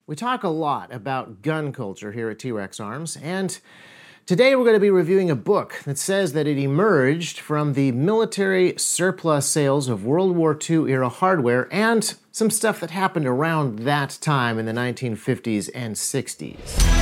We talk a lot about gun culture here at T-Rex Arms, and today we're going to be reviewing a book that says that it emerged from the military surplus sales of World War II era hardware and some stuff that happened around that time in the 1950s and 60s.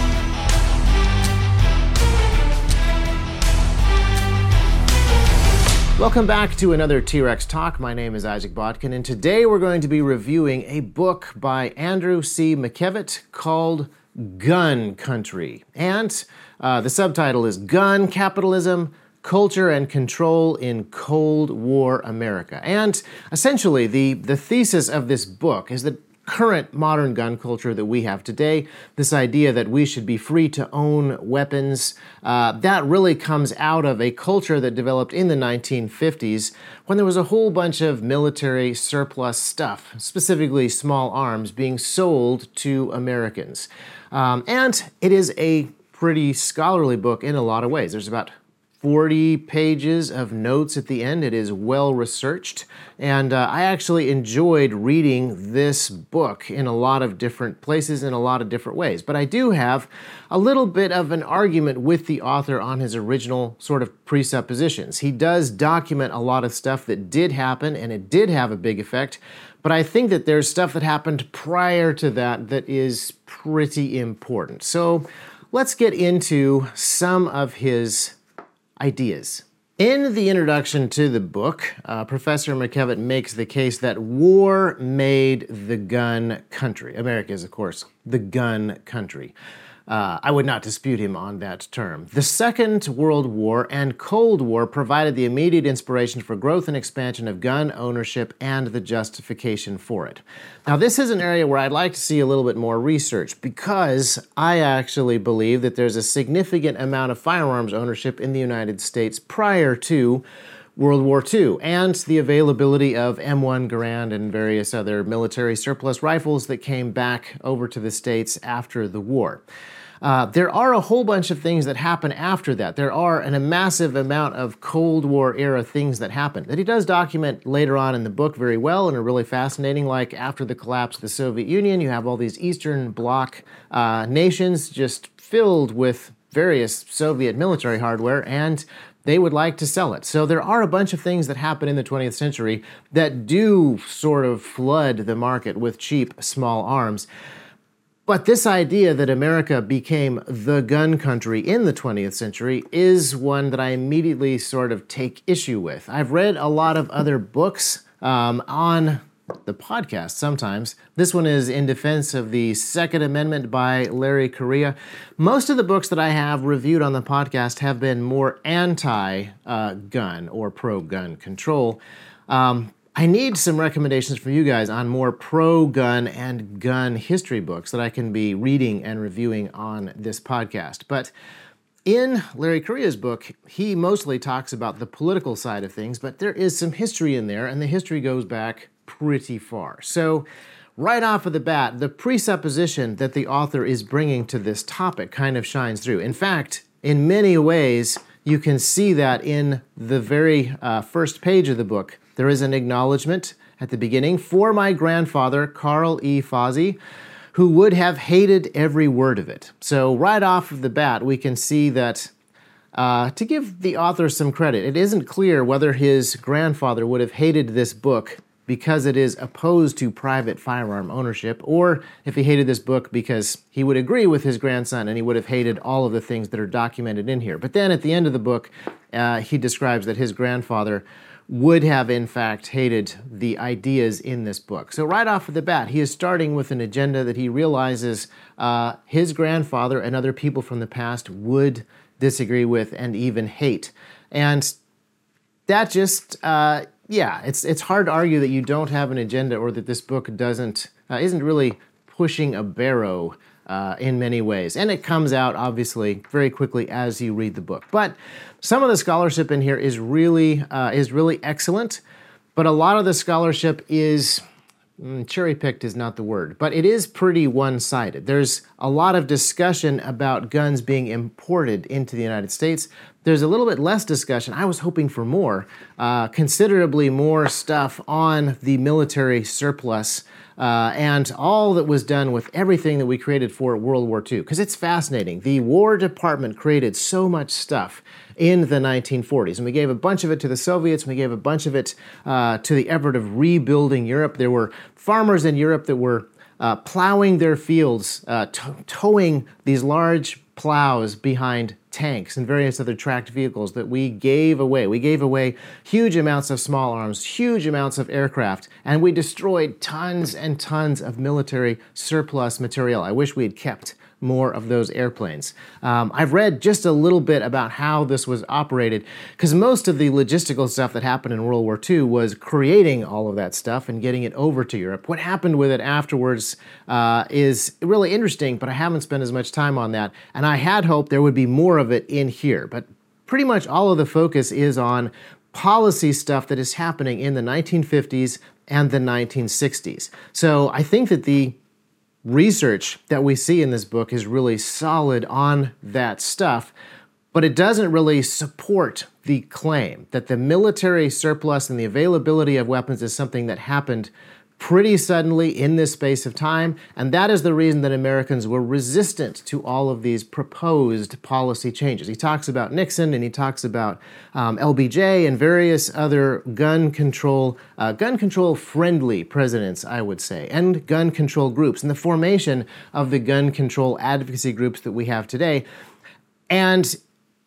Welcome back to another T-Rex Talk. My name is Isaac Botkin, and today we're going to be reviewing a book by Andrew C. McKevitt called Gun Country. And the subtitle is Gun Capitalism, Culture and Control in Cold War America. And essentially, the thesis of this book is that current modern gun culture that we have today, this idea that we should be free to own weapons, that really comes out of a culture that developed in the 1950s when there was a whole bunch of military surplus stuff, specifically small arms, being sold to Americans. And it is a pretty scholarly book in a lot of ways. There's about 40 pages of notes at the end. It is well researched, and I actually enjoyed reading this book in a lot of different places in a lot of different ways. But I do have a little bit of an argument with the author on his original sort of presuppositions. He does document a lot of stuff that did happen, and it did have a big effect, but I think that there's stuff that happened prior to that that is pretty important. So let's get into some of his ideas. In the introduction to the book, Professor McKevitt makes the case that war made the gun country. America is, of course, the gun country. I would not dispute him on that term. The Second World War and Cold War provided the immediate inspiration for growth and expansion of gun ownership and the justification for it. Now, this is an area where I'd like to see a little bit more research because I actually believe that there's a significant amount of firearms ownership in the United States prior to World War II, and the availability of M1 Garand and various other military surplus rifles that came back over to the States after the war. There are a whole bunch of things that happen after that. There are a massive amount of Cold War era things that happen that he does document later on in the book very well and are really fascinating. Like after the collapse of the Soviet Union, you have all these Eastern Bloc nations just filled with various Soviet military hardware, and they would like to sell it. So there are a bunch of things that happen in the 20th century that do sort of flood the market with cheap small arms. But this idea that America became the gun country in the 20th century is one that I immediately sort of take issue with. I've read a lot of other books on the podcast sometimes. This one is in defense of the Second Amendment by Larry Correia. Most of the books that I have reviewed on the podcast have been more anti-gun or pro-gun control. I need some recommendations from you guys on more pro-gun and gun history books that I can be reading and reviewing on this podcast. But in Larry Correia's book, he mostly talks about the political side of things, but there is some history in there, and the history goes back pretty far. So right off of the bat, the presupposition that the author is bringing to this topic kind of shines through. In fact, in many ways, you can see that in the very first page of the book. There is an acknowledgement at the beginning for my grandfather, Carl E. Fozzie, who would have hated every word of it. So right off of the bat, we can see that, to give the author some credit, it isn't clear whether his grandfather would have hated this book because it is opposed to private firearm ownership, or if he hated this book because he would agree with his grandson and he would have hated all of the things that are documented in here. But then at the end of the book, he describes that his grandfather would have in fact hated the ideas in this book. So right off of the bat, he is starting with an agenda that he realizes his grandfather and other people from the past would disagree with and even hate. And that just, it's hard to argue that you don't have an agenda or that this book isn't really pushing a barrow in many ways. And it comes out, obviously, very quickly as you read the book. But some of the scholarship in here is really excellent, but a lot of the scholarship is cherry-picked is not the word, but it is pretty one-sided. There's a lot of discussion about guns being imported into the United States. There's a little bit less discussion. I was hoping for more, considerably more stuff on the military surplus and all that was done with everything that we created for World War II, because it's fascinating. The War Department created so much stuff in the 1940s, and we gave a bunch of it to the Soviets, and we gave a bunch of it to the effort of rebuilding Europe. There were farmers in Europe that were plowing their fields, towing these large plows behind tanks and various other tracked vehicles that we gave away. We gave away huge amounts of small arms, huge amounts of aircraft, and we destroyed tons and tons of military surplus material. I wish we had kept more of those airplanes. I've read just a little bit about how this was operated, because most of the logistical stuff that happened in World War II was creating all of that stuff and getting it over to Europe. What happened with it afterwards is really interesting, but I haven't spent as much time on that, and I had hoped there would be more of it in here. But pretty much all of the focus is on policy stuff that is happening in the 1950s and the 1960s. So I think that the research that we see in this book is really solid on that stuff, but it doesn't really support the claim that the military surplus and the availability of weapons is something that happened pretty suddenly in this space of time, and that is the reason that Americans were resistant to all of these proposed policy changes. He talks about Nixon, and he talks about LBJ and various other gun control friendly presidents, I would say, and gun control groups, and the formation of the gun control advocacy groups that we have today. And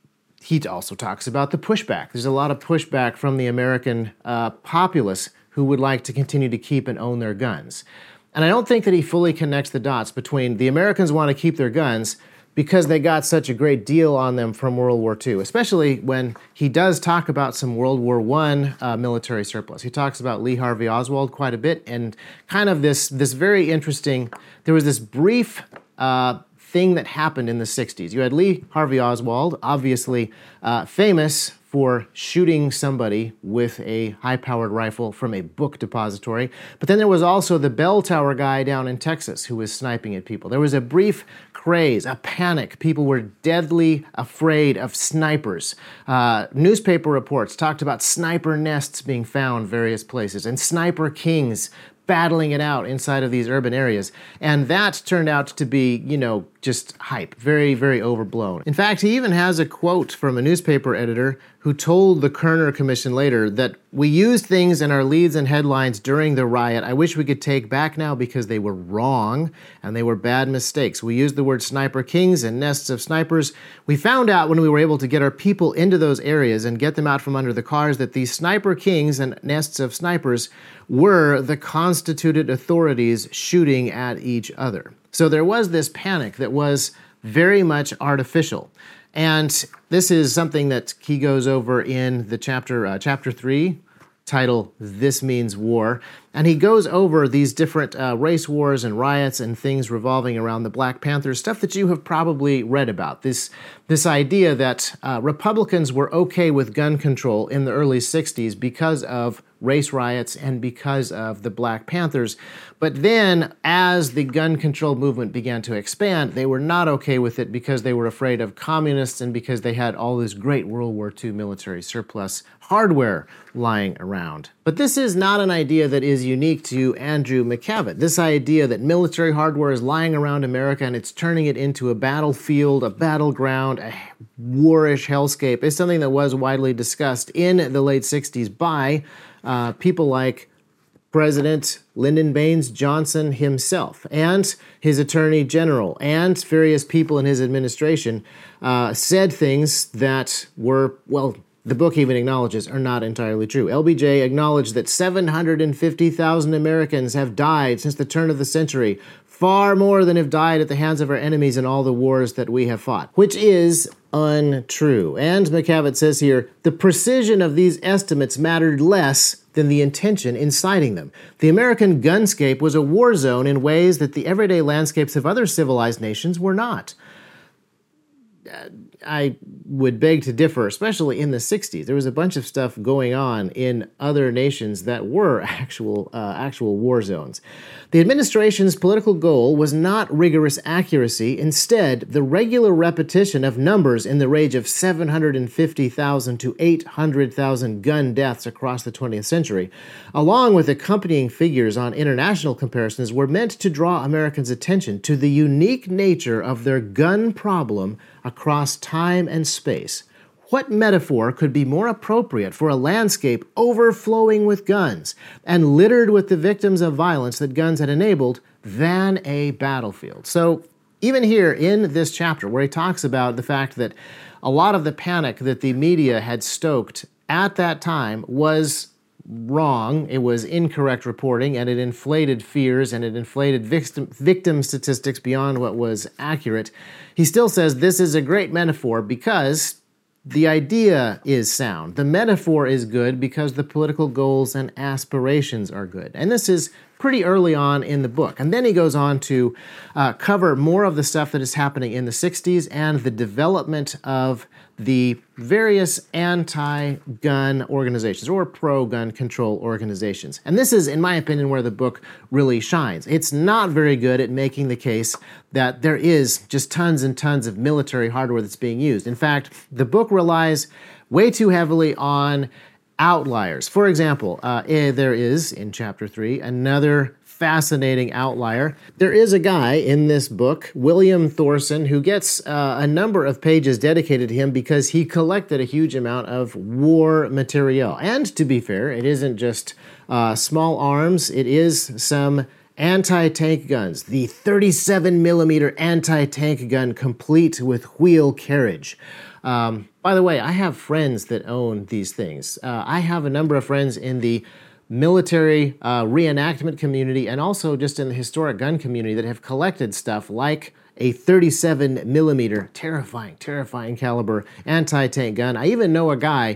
he also talks about the pushback. There's a lot of pushback from the American populace who would like to continue to keep and own their guns. And I don't think that he fully connects the dots between the Americans want to keep their guns because they got such a great deal on them from World War II, especially when he does talk about some World War I military surplus. He talks about Lee Harvey Oswald quite a bit, and kind of this very interesting, there was this brief thing that happened in the 60s. You had Lee Harvey Oswald, obviously famous for shooting somebody with a high-powered rifle from a book depository. But then there was also the bell tower guy down in Texas who was sniping at people. There was a brief craze, a panic. People were deadly afraid of snipers. Newspaper reports talked about sniper nests being found various places and sniper kings battling it out inside of these urban areas. And that turned out to be, just hype. Very, very overblown. In fact, he even has a quote from a newspaper editor who told the Kerner Commission later that we used things in our leads and headlines during the riot I wish we could take back now because they were wrong and they were bad mistakes. We used the word sniper kings and nests of snipers. We found out when we were able to get our people into those areas and get them out from under the cars that these sniper kings and nests of snipers were the constituted authorities shooting at each other. So there was this panic that was very much artificial. And this is something that he goes over in the chapter 3, title, This Means War. And he goes over these different race wars and riots and things revolving around the Black Panthers, stuff that you have probably read about. This idea that Republicans were okay with gun control in the early 60s because of race riots and because of the Black Panthers. But then, as the gun control movement began to expand, they were not okay with it because they were afraid of communists and because they had all this great World War II military surplus hardware lying around. But this is not an idea that is unique to Andrew McKevitt. This idea that military hardware is lying around America and it's turning it into a battlefield, a battleground, a warish hellscape is something that was widely discussed in the late 60s by people like President Lyndon Baines Johnson himself and his attorney general and various people in his administration said things that were, well, the book even acknowledges are not entirely true. LBJ acknowledged that 750,000 Americans have died since the turn of the century, far more than have died at the hands of our enemies in all the wars that we have fought, which is untrue. And McKevitt says here, the precision of these estimates mattered less than the intention inciting them. The American gunscape was a war zone in ways that the everyday landscapes of other civilized nations were not. I would beg to differ, especially in the 60s. There was a bunch of stuff going on in other nations that were actual war zones. The administration's political goal was not rigorous accuracy. Instead, the regular repetition of numbers in the range of 750,000 to 800,000 gun deaths across the 20th century, along with accompanying figures on international comparisons, were meant to draw Americans' attention to the unique nature of their gun problem across time and space. What metaphor could be more appropriate for a landscape overflowing with guns and littered with the victims of violence that guns had enabled than a battlefield? So even here in this chapter where he talks about the fact that a lot of the panic that the media had stoked at that time was wrong, it was incorrect reporting, and it inflated fears and it inflated victim statistics beyond what was accurate, he still says this is a great metaphor because the idea is sound. The metaphor is good because the political goals and aspirations are good. And this is pretty early on in the book. And then he goes on to cover more of the stuff that is happening in the 60s and the development of the various anti-gun organizations or pro-gun control organizations. And this is, in my opinion, where the book really shines. It's not very good at making the case that there is just tons and tons of military hardware that's being used. In fact, the book relies way too heavily on outliers. For example, there is, in Chapter 3, another fascinating outlier. There is a guy in this book, William Thorson, who gets a number of pages dedicated to him because he collected a huge amount of war material. And to be fair, it isn't just small arms, it is some anti-tank guns. The 37 millimeter anti-tank gun complete with wheel carriage. By the way, I have friends that own these things. I have a number of friends in the military reenactment community and also just in the historic gun community that have collected stuff like a 37 millimeter, terrifying caliber anti-tank gun. I even know a guy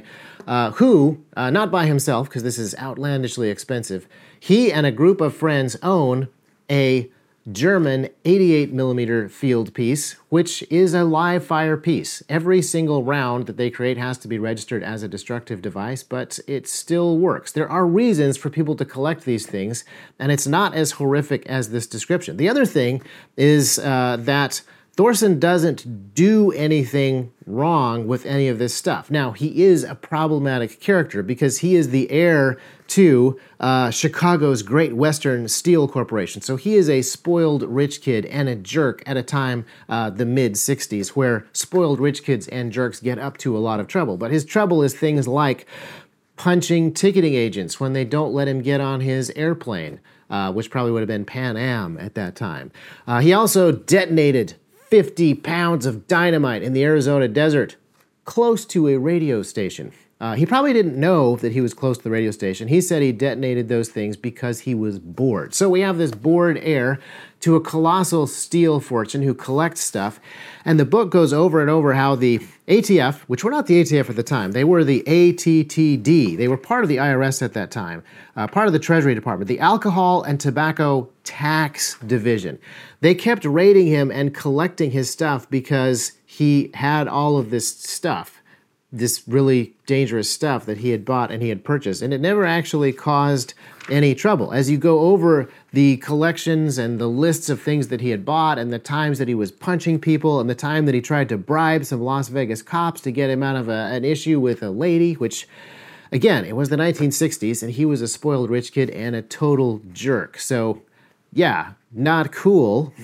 who, not by himself, because this is outlandishly expensive, he and a group of friends own a German 88 millimeter field piece, which is a live fire piece. Every single round that they create has to be registered as a destructive device, but it still works. There are reasons for people to collect these things, and it's not as horrific as this description. The other thing is that Thorson doesn't do anything wrong with any of this stuff. Now, he is a problematic character because he is the heir to Chicago's Great Western Steel Corporation. So he is a spoiled rich kid and a jerk at a time, the mid-60s, where spoiled rich kids and jerks get up to a lot of trouble. But his trouble is things like punching ticketing agents when they don't let him get on his airplane, which probably would have been Pan Am at that time. He also detonated 50 pounds of dynamite in the Arizona desert, close to a radio station. He probably didn't know that he was close to the radio station. He said he detonated those things because he was bored. So we have this bored heir to a colossal steel fortune who collects stuff. And the book goes over and over how the ATF, which were not the ATF at the time, they were the ATTD. They were part of the IRS at that time, part of the Treasury Department, the Alcohol and Tobacco Tax Division. They kept raiding him and collecting his stuff because he had all of this stuff, this really dangerous stuff that he had bought and he had purchased, and it never actually caused any trouble. As you go over the collections and the lists of things that he had bought and the times that he was punching people and the time that he tried to bribe some Las Vegas cops to get him out of an issue with a lady, which, again, it was the 1960s, and he was a spoiled rich kid and a total jerk. So, yeah, not cool,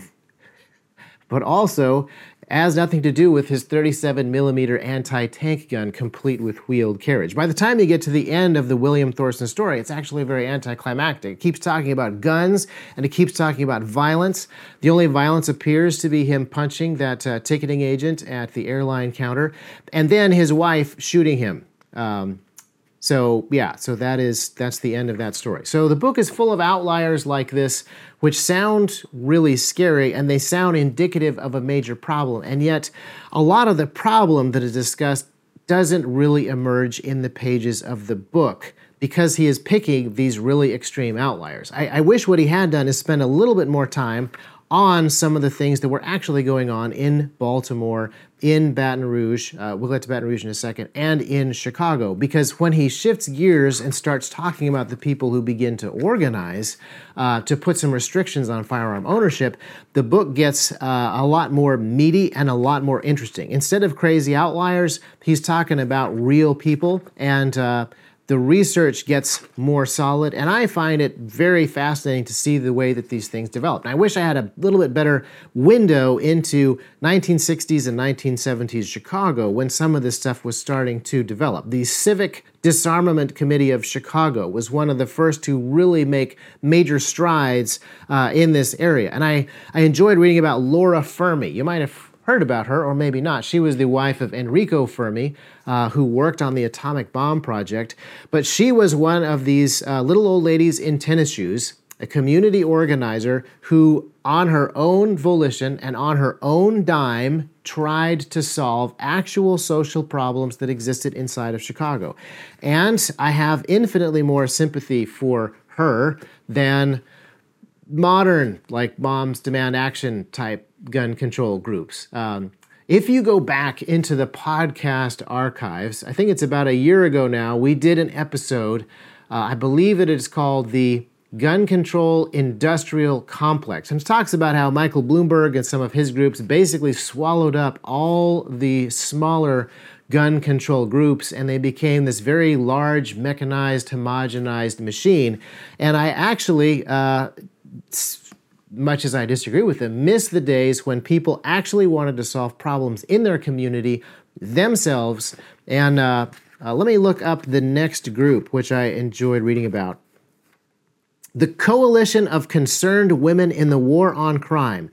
but also has nothing to do with his 37 millimeter anti-tank gun complete with wheeled carriage. By the time you get to the end of the William Thorson story, it's actually very anticlimactic. It keeps talking about guns, and it keeps talking about violence. The only violence appears to be him punching that ticketing agent at the airline counter, and then his wife shooting him. So that's the end of that story. So the book is full of outliers like this, which sound really scary, and they sound indicative of a major problem. And yet, a lot of the problem that is discussed doesn't really emerge in the pages of the book because he is picking these really extreme outliers. I wish what he had done is spend a little bit more time on some of the things that were actually going on in Baltimore, in Baton Rouge, we'll get to Baton Rouge in a second, and in Chicago. Because when he shifts gears and starts talking about the people who begin to organize to put some restrictions on firearm ownership, the book gets a lot more meaty and a lot more interesting. Instead of crazy outliers, he's talking about real people, and the research gets more solid, and I find it very fascinating to see the way that these things develop. And I wish I had a little bit better window into 1960s and 1970s Chicago when some of this stuff was starting to develop. The Civic Disarmament Committee of Chicago was one of the first to really make major strides in this area. And I enjoyed reading about Laura Fermi. You might have heard about her, or maybe not. She was the wife of Enrico Fermi, who worked on the atomic bomb project. But she was one of these little old ladies in tennis shoes, a community organizer who, on her own volition and on her own dime, tried to solve actual social problems that existed inside of Chicago. And I have infinitely more sympathy for her than modern, like Moms Demand Action type gun control groups. If you go back into the podcast archives, I think it's about a year ago now, we did an episode, I believe it is called the Gun Control Industrial Complex. And it talks about how Michael Bloomberg and some of his groups basically swallowed up all the smaller gun control groups, and they became this very large, mechanized, homogenized machine. And I actually, much as I disagree with them, miss the days when people actually wanted to solve problems in their community themselves. And let me look up the next group, which I enjoyed reading about. The Coalition of Concerned Women in the War on Crime,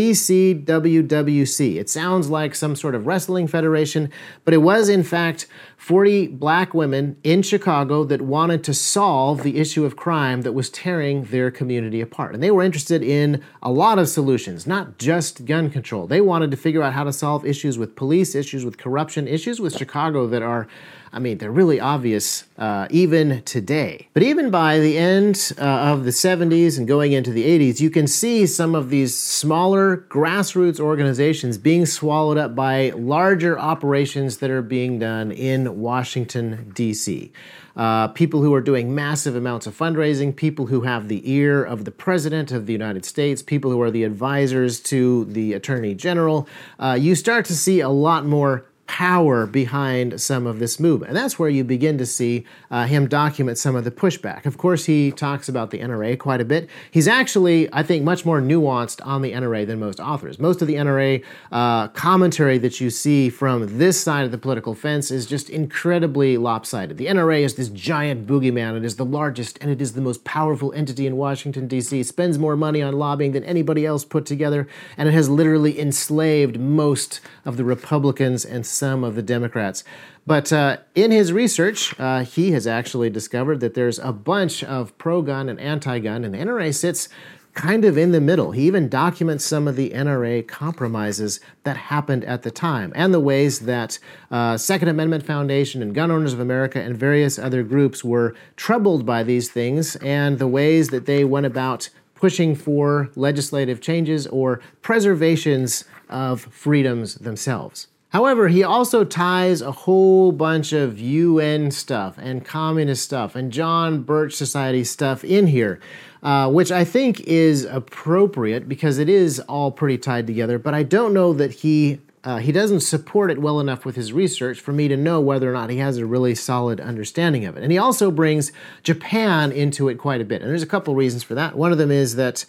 CCWWC. It sounds like some sort of wrestling federation, but it was in fact 40 black women in Chicago that wanted to solve the issue of crime that was tearing their community apart. And they were interested in a lot of solutions, not just gun control. They wanted to figure out how to solve issues with police, issues with corruption, issues with Chicago that are, they're really obvious even today. But even by the end of the 70s and going into the 80s, you can see some of these smaller grassroots organizations being swallowed up by larger operations that are being done in Washington, D.C. People who are doing massive amounts of fundraising, people who have the ear of the President of the United States, people who are the advisors to the Attorney General. You start to see a lot more power behind some of this movement. And that's where you begin to see him document some of the pushback. Of course, he talks about the NRA quite a bit. He's actually, I think, much more nuanced on the NRA than most authors. Most of the NRA commentary that you see from this side of the political fence is just incredibly lopsided. The NRA is this giant boogeyman. It is the largest and it is the most powerful entity in Washington, D.C., spends more money on lobbying than anybody else put together, and it has literally enslaved most of the Republicans and some of the Democrats. But in his research, he has actually discovered that there's a bunch of pro-gun and anti-gun, and the NRA sits kind of in the middle. He even documents some of the NRA compromises that happened at the time and the ways that Second Amendment Foundation and Gun Owners of America and various other groups were troubled by these things and the ways that they went about pushing for legislative changes or preservations of freedoms themselves. However, he also ties a whole bunch of UN stuff and communist stuff and John Birch Society stuff in here, which I think is appropriate because it is all pretty tied together, but I don't know that he doesn't support it well enough with his research for me to know whether or not he has a really solid understanding of it. And he also brings Japan into it quite a bit, and there's a couple reasons for that. One of them is that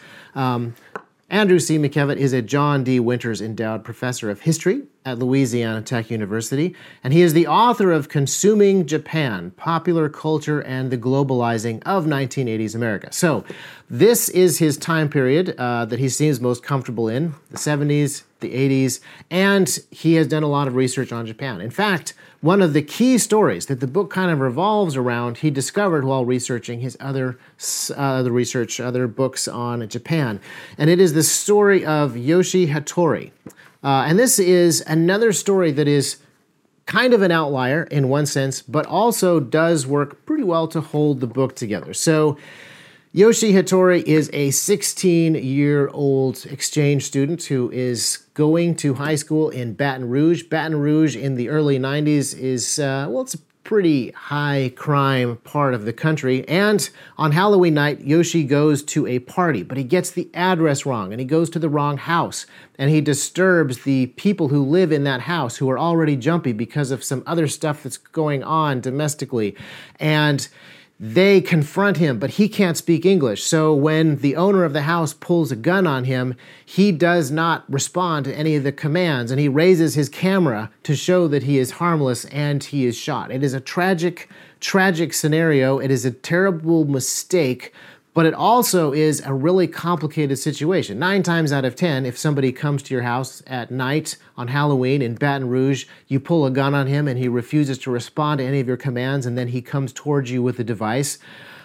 Andrew C. McKevitt is a John D. Winters Endowed Professor of History at Louisiana Tech University, and he is the author of Consuming Japan, Popular Culture and the Globalizing of 1980s America. So this is his time period that he seems most comfortable in, the 70s, the 80s, and he has done a lot of research on Japan. In fact, one of the key stories that the book kind of revolves around, he discovered while researching his other books on Japan. And it is the story of Yoshi Hattori. And this is another story that is kind of an outlier in one sense, but also does work pretty well to hold the book together. So Yoshi Hattori is a 16-year-old exchange student who is going to high school in Baton Rouge. Baton Rouge in the early 90s is, it's a pretty high crime part of the country. And on Halloween night, Yoshi goes to a party, but he gets the address wrong and he goes to the wrong house. And he disturbs the people who live in that house who are already jumpy because of some other stuff that's going on domestically. And they confront him, but he can't speak English. So when the owner of the house pulls a gun on him, he does not respond to any of the commands, and he raises his camera to show that he is harmless, and he is shot. It is a tragic, tragic scenario. It is a terrible mistake, but it also is a really complicated situation. 9 times out of 10, if somebody comes to your house at night on Halloween in Baton Rouge, you pull a gun on him and he refuses to respond to any of your commands, and then he comes towards you with a device,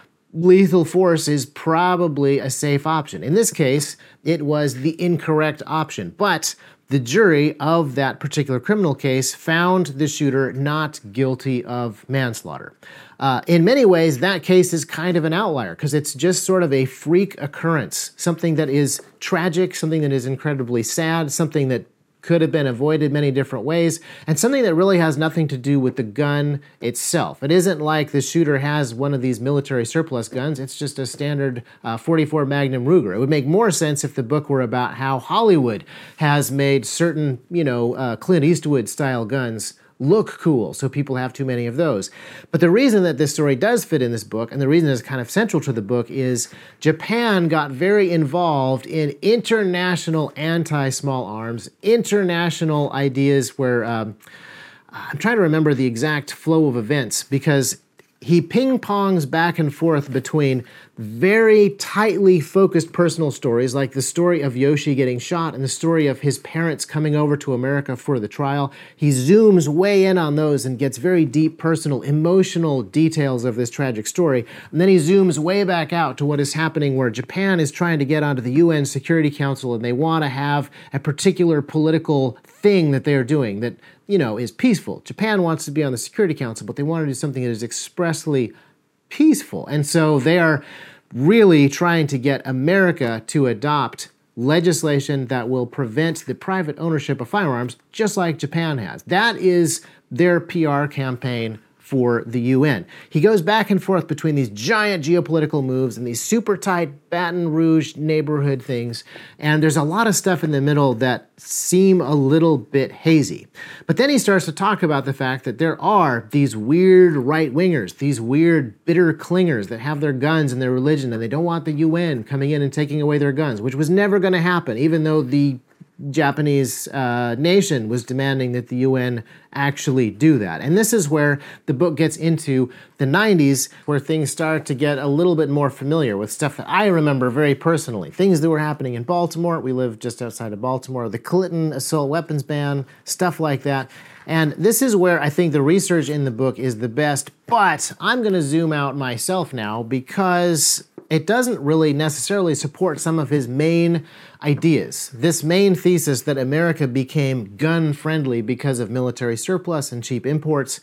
lethal force is probably a safe option. In this case, it was the incorrect option, but the jury of that particular criminal case found the shooter not guilty of manslaughter. In many ways, that case is kind of an outlier because it's just sort of a freak occurrence, something that is tragic, something that is incredibly sad, something that could have been avoided many different ways, and something that really has nothing to do with the gun itself. It isn't like the shooter has one of these military surplus guns. It's just a standard .44 Magnum Ruger. It would make more sense if the book were about how Hollywood has made certain, Clint Eastwood-style guns look cool, so people have too many of those. But the reason that this story does fit in this book, and the reason it's kind of central to the book, is Japan got very involved in international anti-small arms, international ideas where, I'm trying to remember the exact flow of events, because he ping-pongs back and forth between very tightly focused personal stories, like the story of Yoshi getting shot and the story of his parents coming over to America for the trial. He zooms way in on those and gets very deep, personal, emotional details of this tragic story. And then he zooms way back out to what is happening where Japan is trying to get onto the UN Security Council, and they want to have a particular political thing that they are doing that, is peaceful. Japan wants to be on the Security Council, but they want to do something that is expressly peaceful. And so they are really trying to get America to adopt legislation that will prevent the private ownership of firearms, just like Japan has. That is their PR campaign for the UN. He goes back and forth between these giant geopolitical moves and these super tight Baton Rouge neighborhood things, and there's a lot of stuff in the middle that seem a little bit hazy. But then he starts to talk about the fact that there are these weird right-wingers, these weird bitter clingers that have their guns and their religion, and they don't want the UN coming in and taking away their guns, which was never going to happen, even though the Japanese nation was demanding that the UN actually do that. And this is where the book gets into the 90s, where things start to get a little bit more familiar with stuff that I remember very personally. Things that were happening in Baltimore. We live just outside of Baltimore. The Clinton assault weapons ban, stuff like that. And this is where I think the research in the book is the best, but I'm going to zoom out myself now because it doesn't really necessarily support some of his main ideas. This main thesis that America became gun-friendly because of military surplus and cheap imports,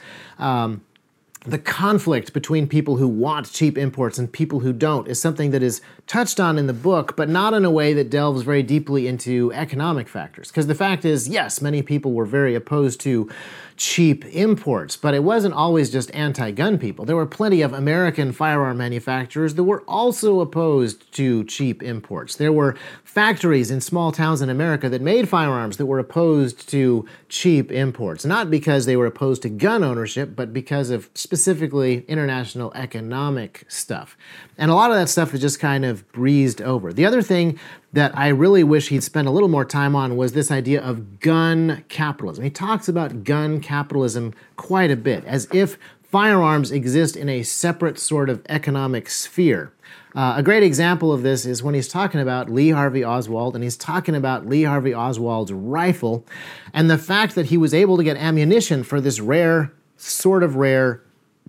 the conflict between people who want cheap imports and people who don't is something that is touched on in the book, but not in a way that delves very deeply into economic factors. Because the fact is, yes, many people were very opposed to cheap imports, but it wasn't always just anti-gun people. There were plenty of American firearm manufacturers that were also opposed to cheap imports. There were factories in small towns in America that made firearms that were opposed to cheap imports, not because they were opposed to gun ownership, but because of specifically international economic stuff. And a lot of that stuff is just kind of breezed over. The other thing that I really wish he'd spent a little more time on was this idea of gun capitalism. He talks about gun capitalism quite a bit, as if firearms exist in a separate sort of economic sphere. A great example of this is when he's talking about Lee Harvey Oswald, and he's talking about Lee Harvey Oswald's rifle, and the fact that he was able to get ammunition for this rare, sort of rare,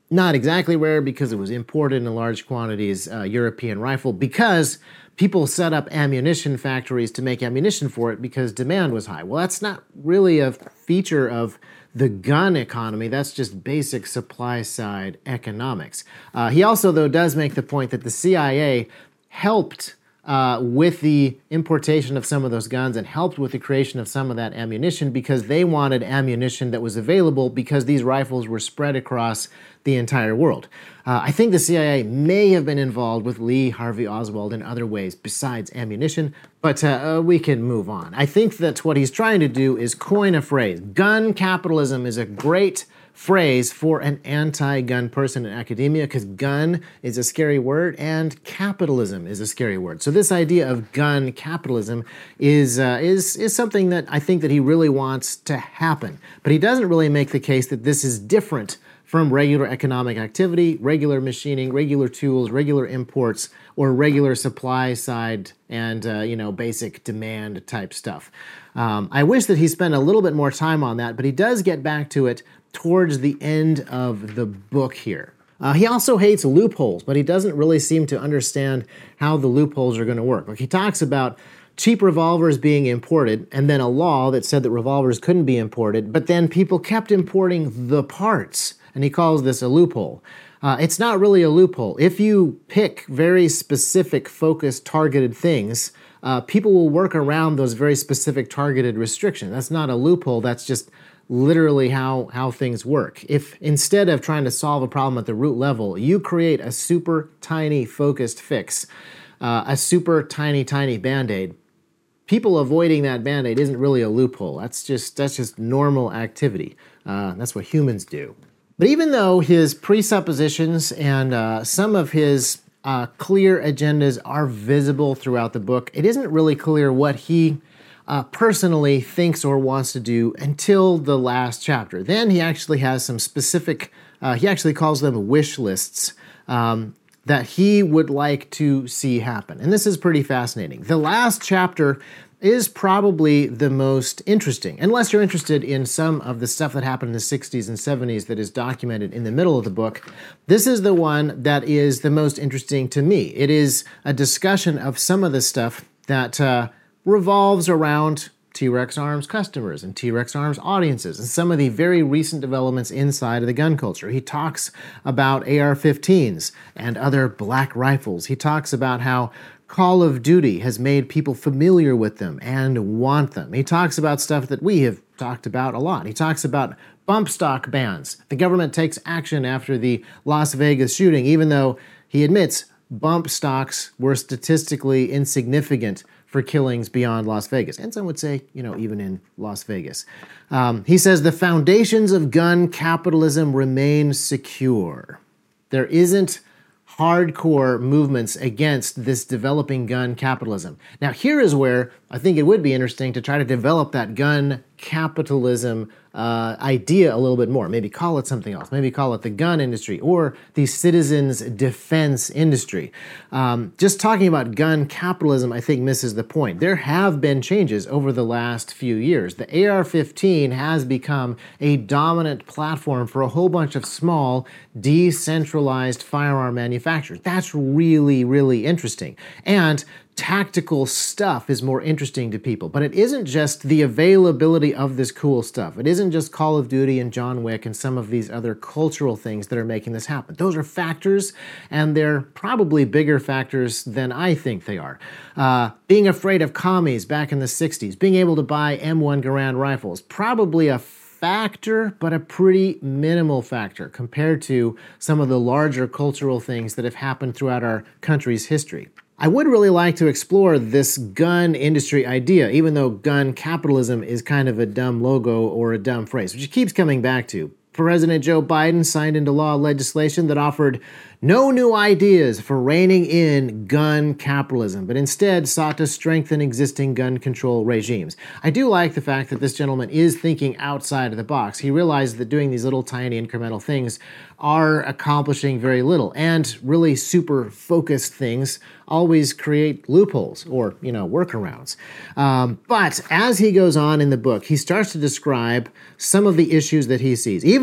Not exactly rare because it was imported in large quantities, European rifle, because people set up ammunition factories to make ammunition for it because demand was high. Well, that's not really a feature of the gun economy. That's just basic supply side economics. He also, though, does make the point that the CIA helped with the importation of some of those guns and helped with the creation of some of that ammunition because they wanted ammunition that was available because these rifles were spread across the entire world. I think the CIA may have been involved with Lee Harvey Oswald in other ways besides ammunition, but we can move on. I think that what he's trying to do is coin a phrase. Gun capitalism is a great phrase for an anti-gun person in academia because gun is a scary word and capitalism is a scary word. So this idea of gun capitalism is something that I think that he really wants to happen. But he doesn't really make the case that this is different from regular economic activity, regular machining, regular tools, regular imports, or regular supply side and basic demand type stuff. I wish that he spent a little bit more time on that, but he does get back to it towards the end of the book here. He also hates loopholes, but he doesn't really seem to understand how the loopholes are going to work. Like he talks about cheap revolvers being imported, and then a law that said that revolvers couldn't be imported, but then people kept importing the parts, and he calls this a loophole. It's not really a loophole. If you pick very specific, focused, targeted things, people will work around those very specific targeted restrictions. That's not a loophole, that's just literally how things work. If instead of trying to solve a problem at the root level, you create a super tiny focused fix, a super tiny Band-Aid, people avoiding that Band-Aid isn't really a loophole. That's just normal activity. That's what humans do. But even though his presuppositions and some of his clear agendas are visible throughout the book, it isn't really clear what he personally thinks or wants to do until the last chapter. Then he actually has some specific, he actually calls them wish lists, that he would like to see happen. And this is pretty fascinating. The last chapter is probably the most interesting, unless you're interested in some of the stuff that happened in the 60s and 70s that is documented in the middle of the book. This is the one that is the most interesting to me. It is a discussion of some of the stuff that revolves around T-Rex Arms customers and T-Rex Arms audiences and some of the very recent developments inside of the gun culture. He talks about AR-15s and other black rifles. He talks about how Call of Duty has made people familiar with them and want them. He talks about stuff that we have talked about a lot. He talks about bump stock bans. The government takes action after the Las Vegas shooting, even though he admits bump stocks were statistically insignificant for killings beyond Las Vegas. And some would say, even in Las Vegas. He says the foundations of gun capitalism remain secure. There isn't hardcore movements against this developing gun capitalism. Now, here is where I think it would be interesting to try to develop that gun capitalism idea a little bit more. Maybe call it something else. Maybe call it the gun industry or the citizens defense industry. Just talking about gun capitalism, I think, misses the point. There have been changes over the last few years. The AR-15 has become a dominant platform for a whole bunch of small, decentralized firearm manufacturers. That's really, really interesting. And tactical stuff is more interesting to people. But it isn't just the availability of this cool stuff. It isn't just Call of Duty and John Wick and some of these other cultural things that are making this happen. Those are factors, and they're probably bigger factors than I think they are. Being afraid of commies back in the 60s, being able to buy M1 Garand rifles, probably a factor, but a pretty minimal factor compared to some of the larger cultural things that have happened throughout our country's history. I would really like to explore this gun industry idea, even though gun capitalism is kind of a dumb logo or a dumb phrase, which he keeps coming back to. President Joe Biden signed into law legislation that offered no new ideas for reining in gun capitalism, but instead sought to strengthen existing gun control regimes. I do like the fact that this gentleman is thinking outside of the box. He realizes that doing these little tiny incremental things are accomplishing very little, and really super focused things always create loopholes or, workarounds. But as he goes on in the book, he starts to describe some of the issues that he sees. Even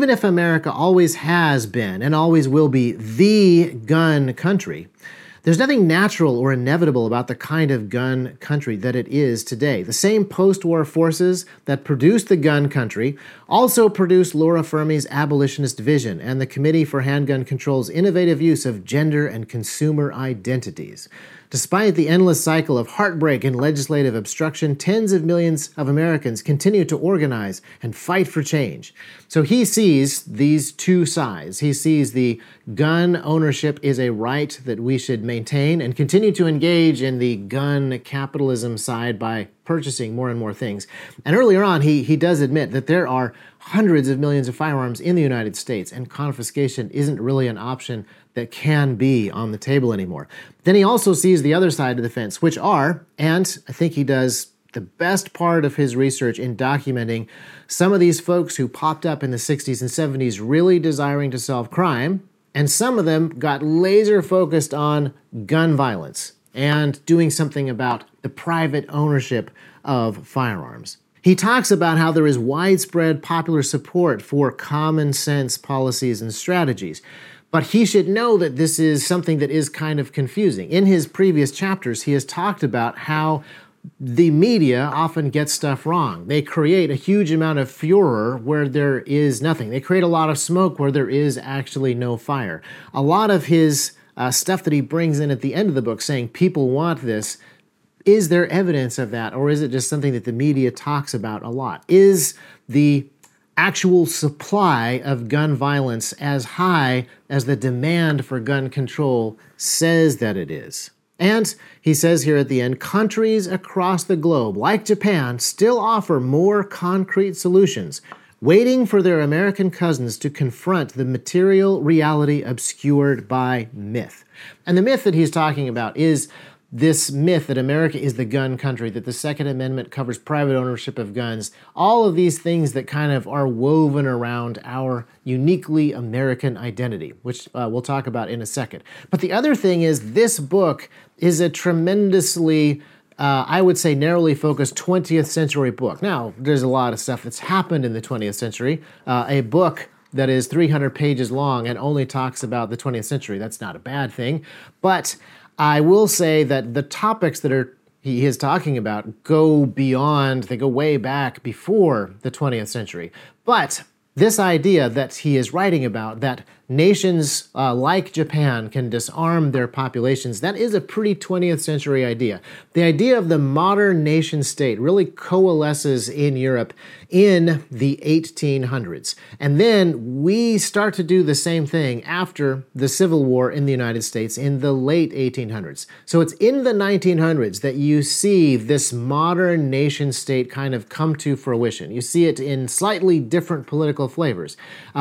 even if America always has been and always will be the gun country, there's nothing natural or inevitable about the kind of gun country that it is today. The same post-war forces that produced the gun country also produced Laura Fermi's abolitionist vision and the Committee for Handgun Control's innovative use of gender and consumer identities. Despite the endless cycle of heartbreak and legislative obstruction, tens of millions of Americans continue to organize and fight for change. So he sees these two sides. He sees the gun ownership is a right that we should maintain and continue to engage in the gun capitalism side by purchasing more and more things. And earlier on, he does admit that there are hundreds of millions of firearms in the United States, and confiscation isn't really an option that can be on the table anymore. Then he also sees the other side of the fence, which are, and I think he does the best part of his research in documenting some of these folks who popped up in the 60s and 70s really desiring to solve crime, and some of them got laser focused on gun violence and doing something about the private ownership of firearms. He talks about how there is widespread popular support for common sense policies and strategies. But he should know that this is something that is kind of confusing. In his previous chapters, he has talked about how the media often gets stuff wrong. They create a huge amount of furor where there is nothing. They create a lot of smoke where there is actually no fire. A lot of his stuff that he brings in at the end of the book saying people want this, is there evidence of that, or is it just something that the media talks about a lot? Is the actual supply of gun violence as high as the demand for gun control says that it is? And he says here at the end, countries across the globe, like Japan, still offer more concrete solutions, waiting for their American cousins to confront the material reality obscured by myth. And the myth that he's talking about is this myth that America is the gun country, that the Second Amendment covers private ownership of guns, all of these things that kind of are woven around our uniquely American identity, which we'll talk about in a second. But the other thing is this book is a tremendously, I would say, narrowly focused 20th century book. Now, there's a lot of stuff that's happened in the 20th century. A book that is 300 pages long and only talks about the 20th century, that's not a bad thing. But I will say that the topics that he is talking about go beyond, they go way back before the 20th century. But this idea that he is writing about, that nations like Japan can disarm their populations, that is a pretty 20th century idea. The idea of the modern nation state really coalesces in Europe in the 1800s. And then we start to do the same thing after the Civil War in the United States in the late 1800s. So it's in the 1900s that you see this modern nation state kind of come to fruition. You see it in slightly different political flavors.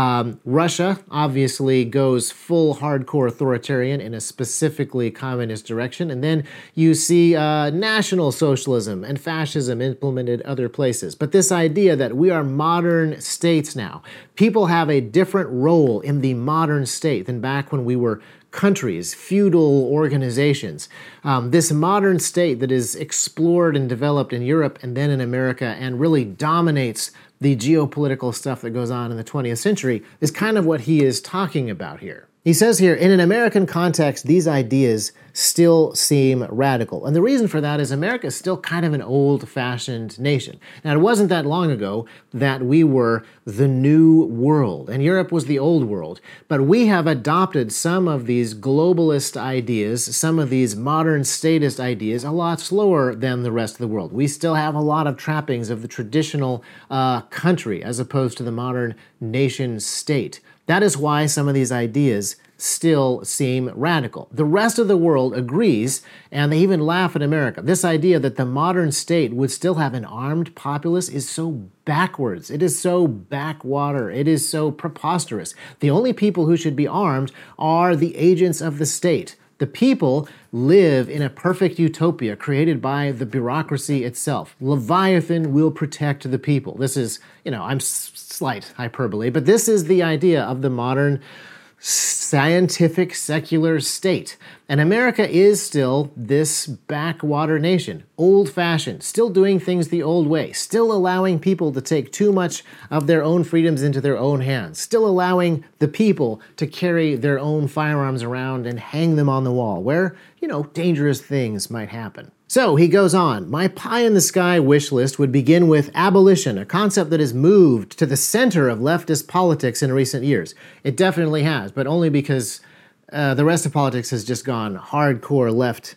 Russia, obviously, goes full hardcore authoritarian in a specifically communist direction. And then you see National Socialism and fascism implemented other places. But this idea that we are modern states now, people have a different role in the modern state than back when we were countries, feudal organizations. This modern state that is explored and developed in Europe and then in America and really dominates the geopolitical stuff that goes on in the 20th century is kind of what he is talking about here. He says here, in an American context, these ideas still seem radical. And the reason for that is America is still kind of an old-fashioned nation. Now, it wasn't that long ago that we were the new world, and Europe was the old world. But we have adopted some of these globalist ideas, some of these modern statist ideas, a lot slower than the rest of the world. We still have a lot of trappings of the traditional country as opposed to the modern nation state. That is why some of these ideas still seem radical. The rest of the world agrees, and they even laugh at America. This idea that the modern state would still have an armed populace is so backwards. It is so backwater. It is so preposterous. The only people who should be armed are the agents of the state. The people live in a perfect utopia created by the bureaucracy itself. Leviathan will protect the people. This is, I'm slight hyperbole, but this is the idea of the modern scientific secular state. And America is still this backwater nation, old-fashioned, still doing things the old way, still allowing people to take too much of their own freedoms into their own hands, still allowing the people to carry their own firearms around and hang them on the wall, where, dangerous things might happen. So he goes on, my pie-in-the-sky wish list would begin with abolition, a concept that has moved to the center of leftist politics in recent years. It definitely has, but only because the rest of politics has just gone hardcore left,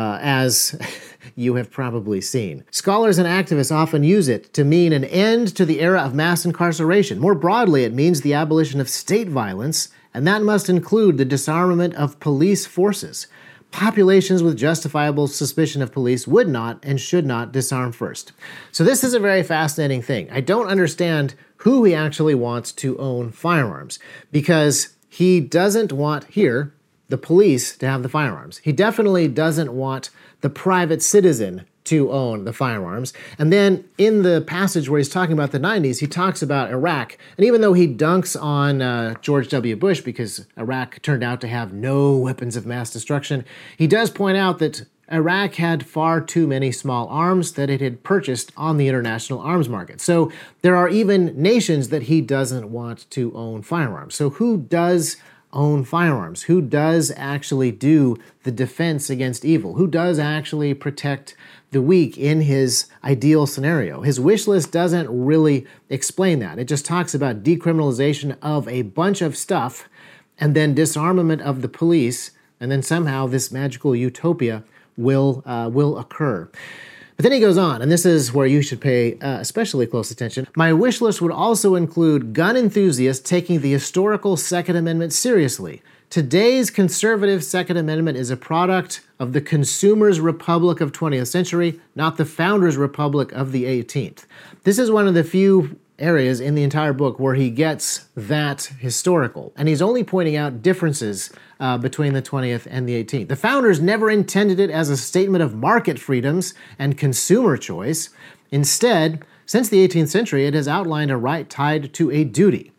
as you have probably seen. Scholars and activists often use it to mean an end to the era of mass incarceration. More broadly, it means the abolition of state violence, and that must include the disarmament of police forces. Populations with justifiable suspicion of police would not and should not disarm first. So this is a very fascinating thing. I don't understand who he actually wants to own firearms, because he doesn't want here the police to have the firearms. He definitely doesn't want the private citizen to own the firearms. And then in the passage where he's talking about the 90s, he talks about Iraq. And even though he dunks on George W. Bush because Iraq turned out to have no weapons of mass destruction, he does point out that Iraq had far too many small arms that it had purchased on the international arms market. So there are even nations that he doesn't want to own firearms. So who does own firearms? Who does actually do the defense against evil? Who does actually protect the weak in his ideal scenario? His wish list doesn't really explain that. It just talks about decriminalization of a bunch of stuff and then disarmament of the police, and then somehow this magical utopia will occur. But then he goes on, and this is where you should pay especially close attention. My wish list would also include gun enthusiasts taking the historical Second Amendment seriously. Today's conservative Second Amendment is a product of the consumer's republic of 20th century, not the founder's republic of the 18th. This is one of the few areas in the entire book where he gets that historical. And he's only pointing out differences between the 20th and the 18th. The founders never intended it as a statement of market freedoms and consumer choice. Instead, since the 18th century, it has outlined a right tied to a duty.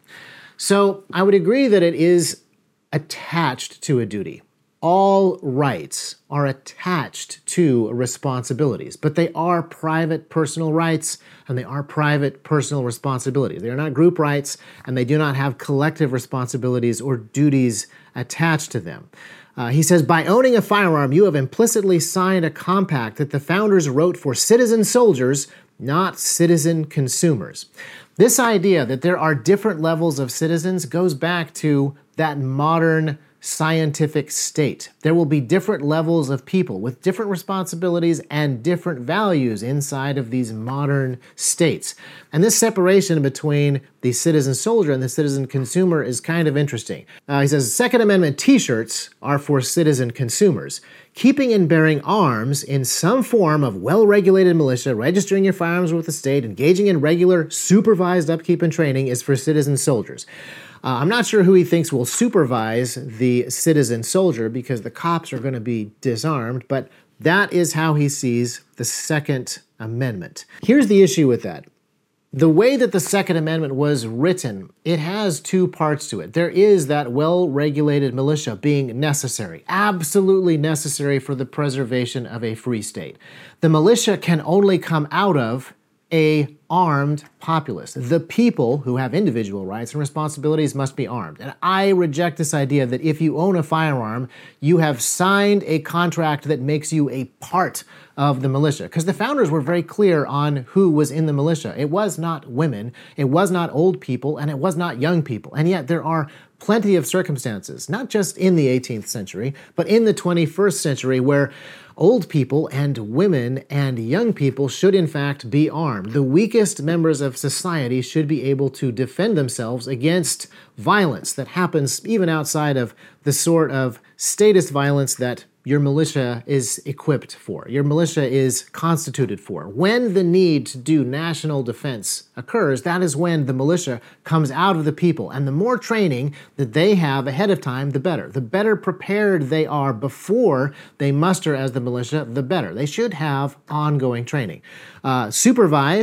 So I would agree that it is attached to a duty. All rights are attached to responsibilities, but they are private personal rights and they are private personal responsibilities. They are not group rights, and they do not have collective responsibilities or duties attached to them. He says, by owning a firearm, you have implicitly signed a compact that the founders wrote for citizen soldiers, not citizen consumers. This idea that there are different levels of citizens goes back to that modern scientific state. There will be different levels of people with different responsibilities and different values inside of these modern states. And this separation between the citizen soldier and the citizen consumer is kind of interesting. He says, Second Amendment t-shirts are for citizen consumers. Keeping and bearing arms in some form of well-regulated militia, registering your firearms with the state, engaging in regular supervised upkeep and training is for citizen soldiers. I'm not sure who he thinks will supervise the citizen soldier because the cops are going to be disarmed, but that is how he sees the Second Amendment. Here's the issue with that. The way that the Second Amendment was written, it has two parts to it. There is that well-regulated militia being necessary, absolutely necessary for the preservation of a free state. The militia can only come out of a armed populace. The people who have individual rights and responsibilities must be armed. And I reject this idea that if you own a firearm, you have signed a contract that makes you a part of the militia. Because the founders were very clear on who was in the militia. It was not women, it was not old people, and it was not young people. And yet there are plenty of circumstances, not just in the 18th century, but in the 21st century where old people and women and young people should in fact be armed. The weakest members of society should be able to defend themselves against violence that happens even outside of the sort of statist violence that your militia is equipped for, your militia is constituted for. When the need to do national defense occurs, that is when the militia comes out of the people. And the more training that they have ahead of time, the better. The better prepared they are before they muster as the militia, the better. They should have ongoing training. Supervised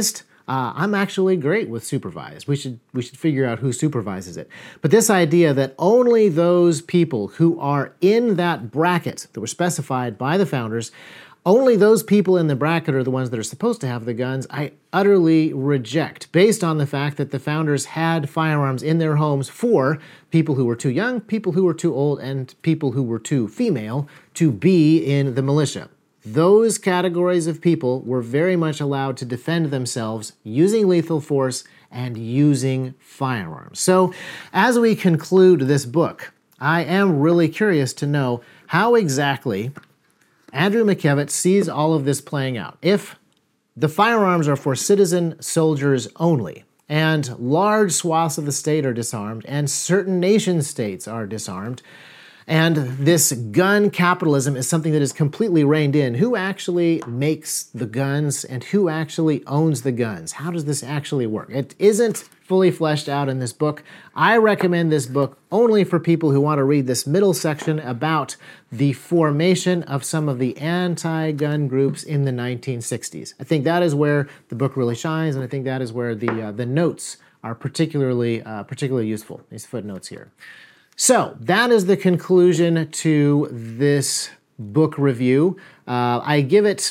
I'm actually great with supervise. We should figure out who supervises it. But this idea that only those people who are in that bracket that were specified by the founders, only those people in the bracket are the ones that are supposed to have the guns, I utterly reject, based on the fact that the founders had firearms in their homes for people who were too young, people who were too old, and people who were too female to be in the militia. Those categories of people were very much allowed to defend themselves using lethal force and using firearms. So, as we conclude this book, I am really curious to know how exactly Andrew McKevitt sees all of this playing out. If the firearms are for citizen soldiers only, and large swaths of the state are disarmed, and certain nation states are disarmed, and this gun capitalism is something that is completely reined in, who actually makes the guns and who actually owns the guns? How does this actually work? It isn't fully fleshed out in this book. I recommend this book only for people who want to read this middle section about the formation of some of the anti-gun groups in the 1960s. I think that is where the book really shines, and I think that is where the notes are particularly useful, these footnotes here. So that is the conclusion to this book review. I give it,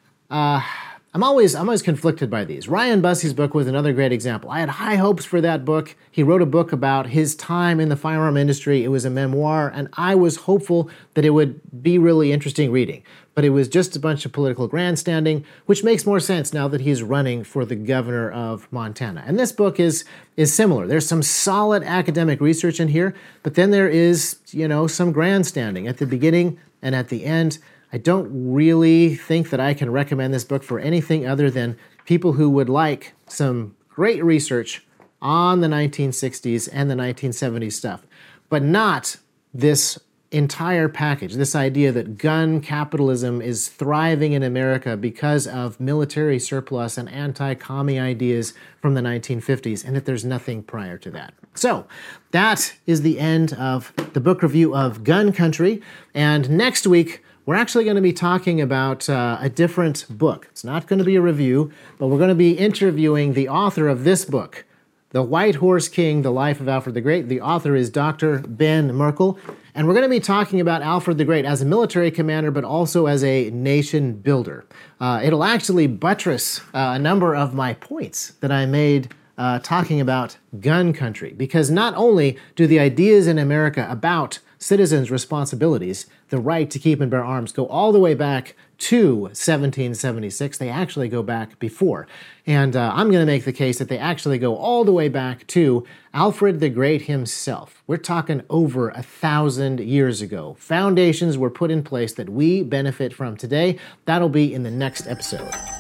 I'm always conflicted by these. Ryan Bussey's book was another great example. I had high hopes for that book. He wrote a book about his time in the firearm industry. It was a memoir, and I was hopeful that it would be really interesting reading. But it was just a bunch of political grandstanding, which makes more sense now that he's running for the governor of Montana. And this book is similar. There's some solid academic research in here, but then there is, some grandstanding at the beginning and at the end. I don't really think that I can recommend this book for anything other than people who would like some great research on the 1960s and the 1970s stuff, but not this entire package, this idea that gun capitalism is thriving in America because of military surplus and anti-commie ideas from the 1950s, and that there's nothing prior to that. So that is the end of the book review of Gun Country, and next week we're actually going to be talking about a different book. It's not going to be a review, but we're going to be interviewing the author of this book, The White Horse King, The Life of Alfred the Great. The author is Dr. Ben Merkle. And we're going to be talking about Alfred the Great as a military commander, but also as a nation builder. It'll actually buttress a number of my points that I made talking about gun country, because not only do the ideas in America about citizens' responsibilities, the right to keep and bear arms, go all the way back to 1776. They actually go back before. And I'm going to make the case that they actually go all the way back to Alfred the Great himself. We're talking over 1,000 years ago. Foundations were put in place that we benefit from today. That'll be in the next episode.